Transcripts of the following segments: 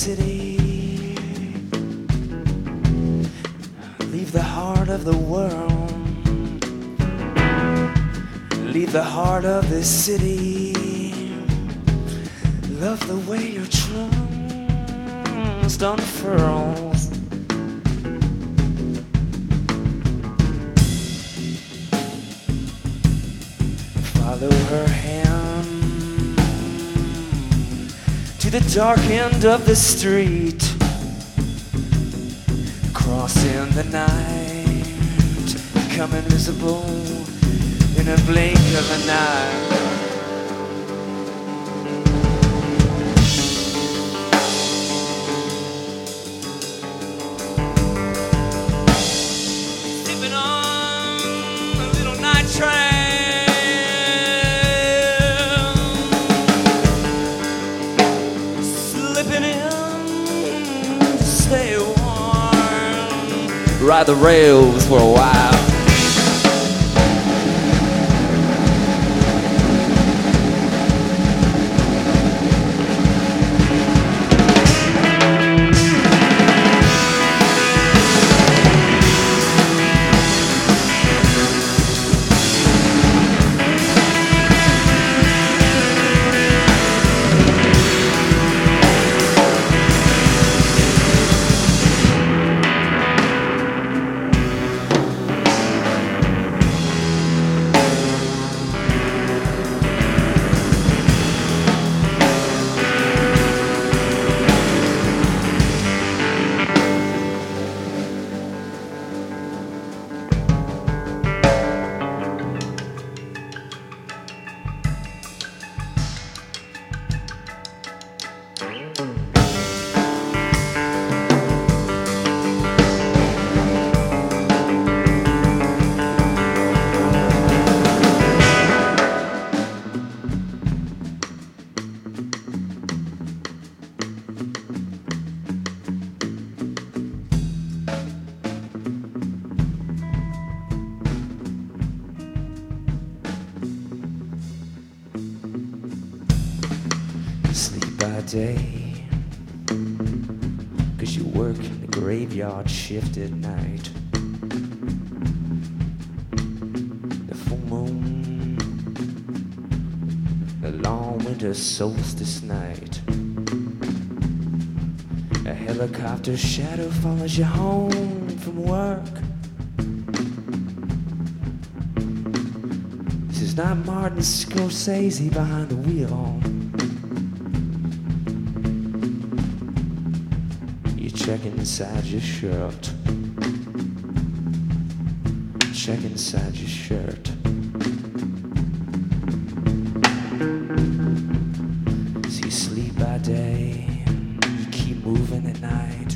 city. Leave the heart of the world. Leave the heart of this city. Love the way your trust unfurls. Follow her hand to the dark end of the street. Crossing the night, become invisible in a blink of an eye. Sleeping on a little night train, slipping in to stay warm, ride the rails for a while. Sleep by day, 'cause you work in the graveyard shift at night. The full moon, the long winter solstice night. A helicopter shadow follows you home from work. This is not Martin Scorsese behind the wheel. Check inside your shirt. Check inside your shirt. So you sleep by day, you keep moving at night.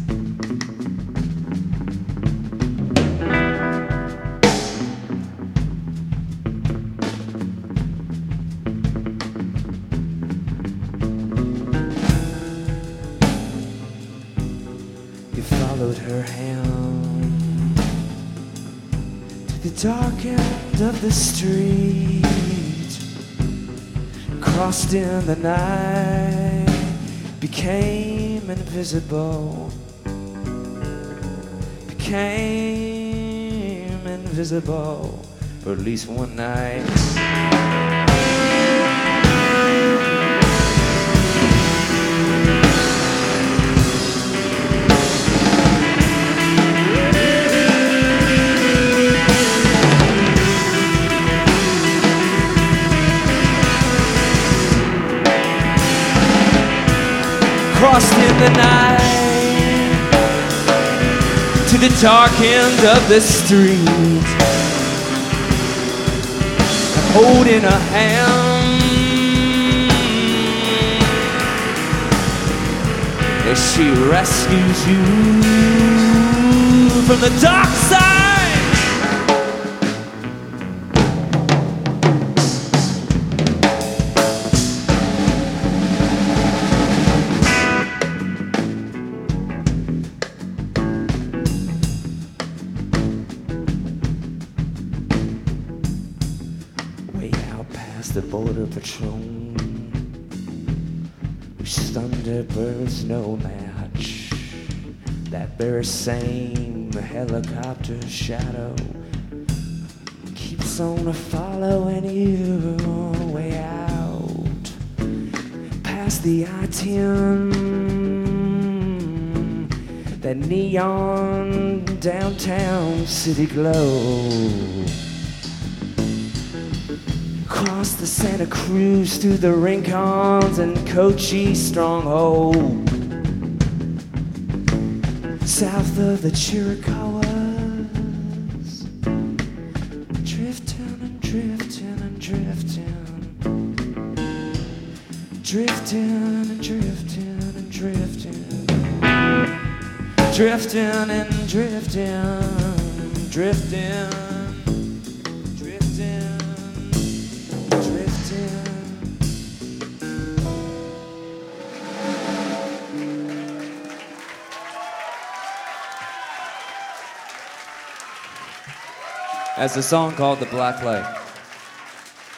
You followed her hand to the dark end of the street, crossed in the night, became invisible, became invisible for at least one night. Crossed in the night to the dark end of the street, holding a hand as she rescues you from the dark side. The border patrol, which Thunderbirds know that that very same helicopter shadow keeps on following you way out past the I-10, that neon downtown city glow, across the Santa Cruz through the Rincons and Cochise stronghold, south of the Chiricahuas, drifting and drifting and drifting, drifting and drifting and drifting, drifting and drifting, drifting, drifting, drifting. That's a song called The Black Light.